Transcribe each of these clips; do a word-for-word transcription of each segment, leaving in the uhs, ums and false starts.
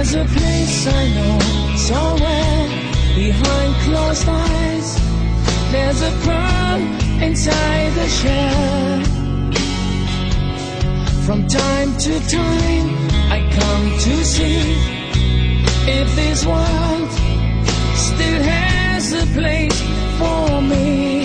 There's a place I know so well, behind closed eyes. There's a pearl inside the shell. From time to time I come to see if this world still has a place for me.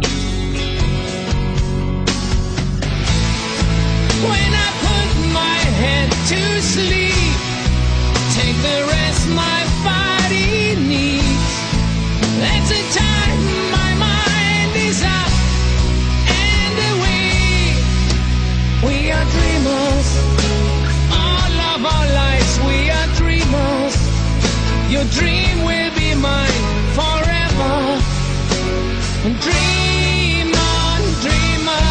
When I put my head to sleep, take the rest my body needs. That's the time my mind is up and away. We are dreamers, all of our lives we are dreamers. Your dream will be mine forever. Dream on, dreamer.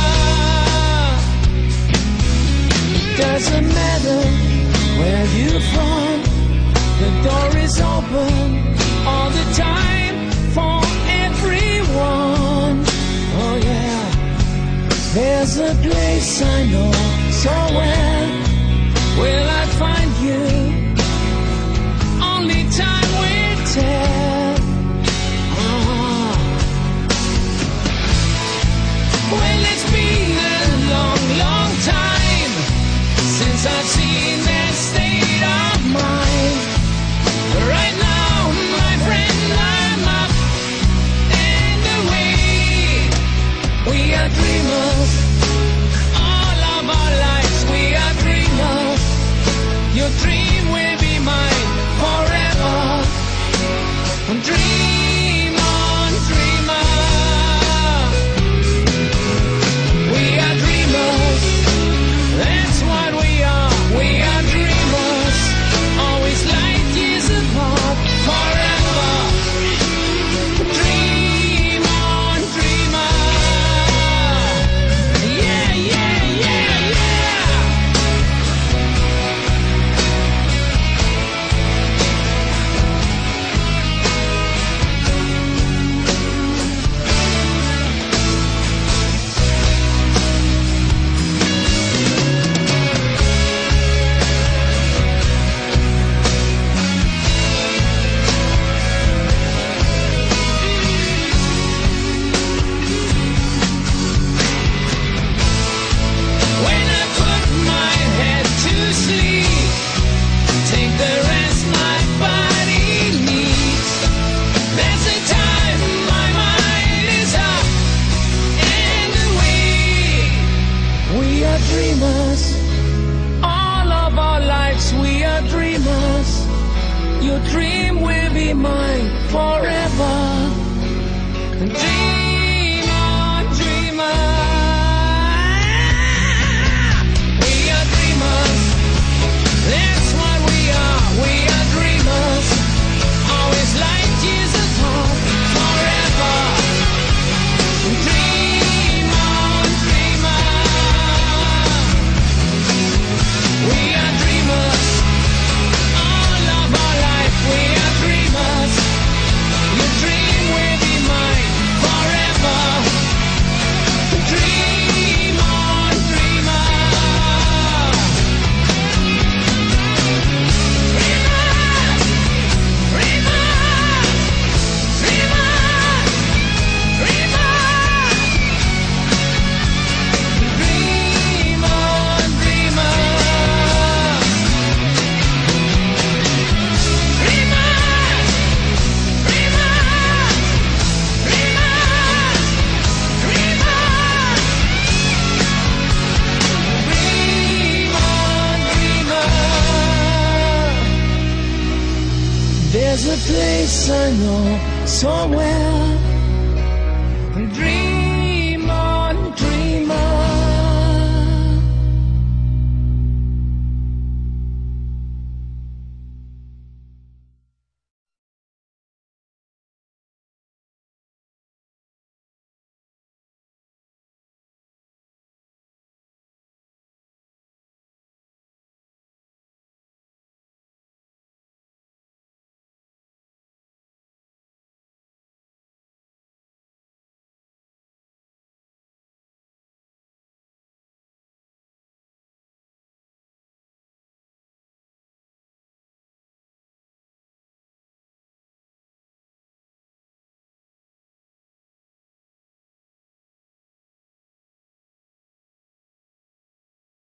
It doesn't matter where you're from, the door is open all the time for everyone. Oh yeah, there's a place I know so well. Will I find you? Only time will tell. Uh-huh. Well, it's been a long, long time since I've seen that state of mind. Right now, my friend, I'm up and away. We are dreamers, all of our lives we are dreamers. Your dream will be mine forever. Dream on, dreamer. We are dreamers, that's what we are. We are dreamers, always light years apart, forever. Dream on, dreamer. Yeah, yeah, yeah, yeah. When I put my head to sleep, take the rest my body needs. That's the time my mind is up and away. We are dreamers, all of our lives we are dreamers. Your dream will be mine forever. Dream on, dreamer. We are dreamers, that's what we are. We are dreamers, always light years apart, forever. Dream on, dreamer. We are dreamers, all of our life we are dreamers. Your dream will be mine forever. Dream on, dreamer. Dreamers, dreamers, dreamers, dreamers. Dream on, dreamer. Dreamers, dreamers, dreamers, dreamers. Dream on, dreamer. There's a place I know so well. Dream